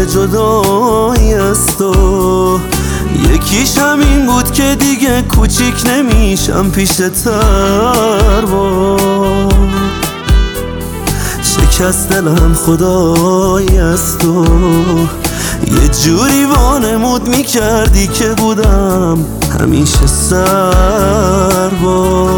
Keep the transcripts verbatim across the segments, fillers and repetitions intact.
جدایی از تو، یکیش همین بود که دیگه کوچیک نمیشم پیش تر با شکست دلم خدایی از تو. یه جوری وانمود میکردی که بودم همیشه سر با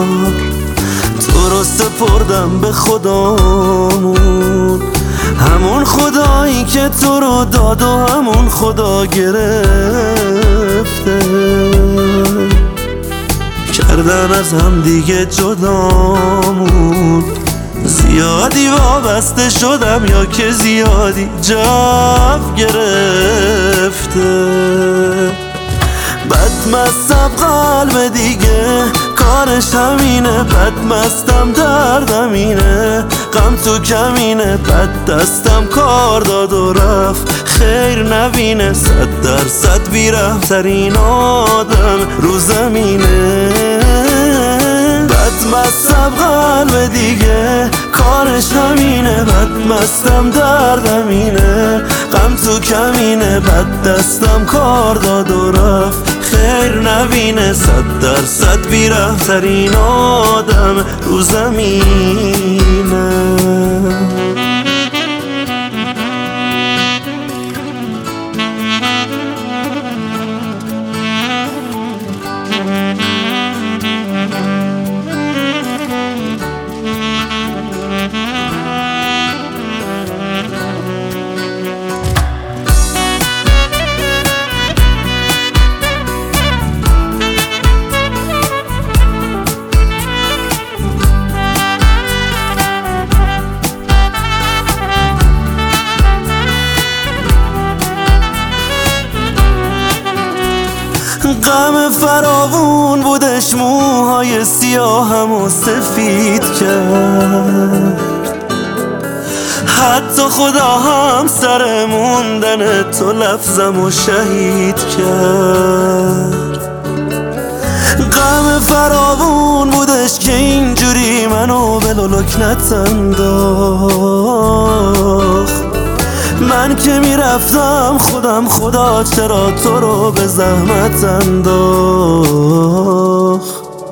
تو رو سپردم به خدامون، همون خدایی که تو رو داد و همون خدا گرفته. کردن از هم دیگه جدامون، زیادی وابسته شدم یا که زیادی جو گرفته. بدمستم قلب دیگه کارش همینه، بدمستم دردم اینه، غم تو کمینه، بد دستم کار داد و رفت خیر نبینه. صد درصد بی‌رحم‌ترین آدم رو زمینه. بدمستم قلب دیگه کارش همینه، بدمستم دردم اینه، غم تو کمینه، بد دستم کار داد و رفت خیر نبینه. صد درصد بی‌رحم‌ترین آدم رو زمینه. غم فراوون بودش، موهای سیاهم و سفید کرد، حتی خدا هم سر موندن تو لفظم و شهید کرد. غم فراوون بودش که اینجوری منو به لکنت انداخت، من که میرفتم خودم خدا چرا تو رو به زحمت انداخت.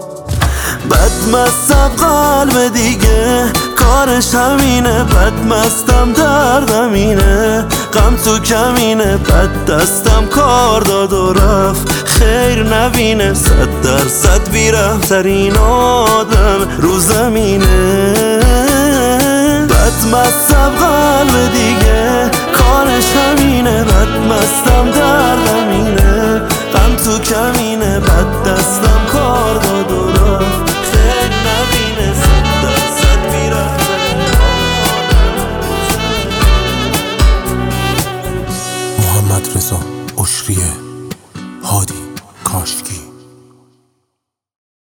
بدمستم قلب دیگه کارش همینه، بدمستم دردم اینه، غم تو کمینه، بد دستم کار داد و رفت خیر نبینه. صد درصد بی‌رحم‌ترین آدم رو زمینه. بدمستم قلب دیگه کارش همینه، بدمستم دردم اینه، غم تو کمینه.